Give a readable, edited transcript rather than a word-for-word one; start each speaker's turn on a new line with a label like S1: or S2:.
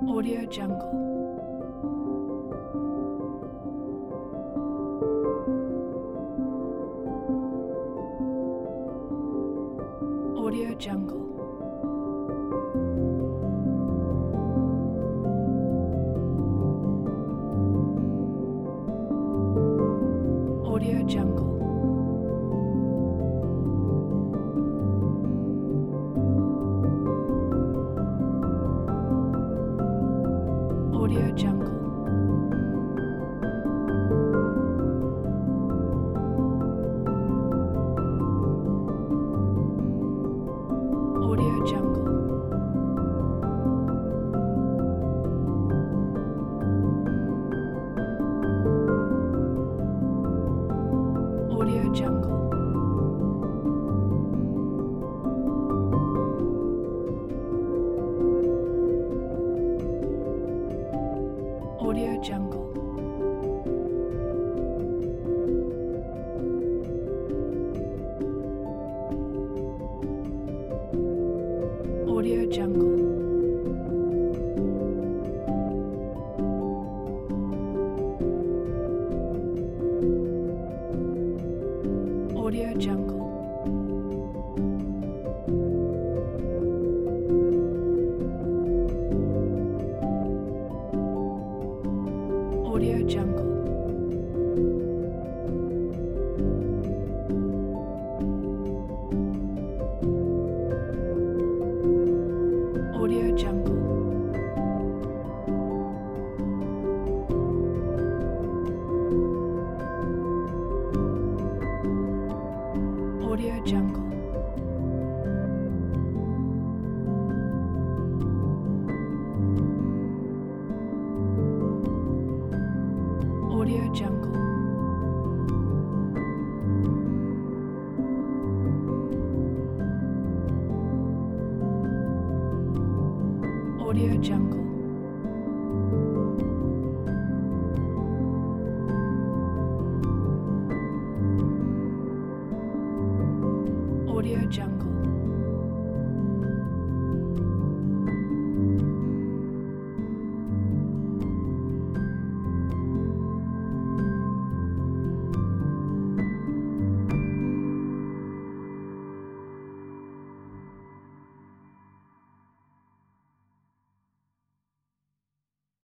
S1: Audio Jungle. Audio Jungle. Audio Jungle. Audio Jungle. Audio Jungle. Audio Jungle. Audio Jungle. Audio Jungle. Audio Jungle. Audio Jungle. Audio Jungle. Audio Jungle. Audio Jungle. Audio Jungle. Audio Jungle.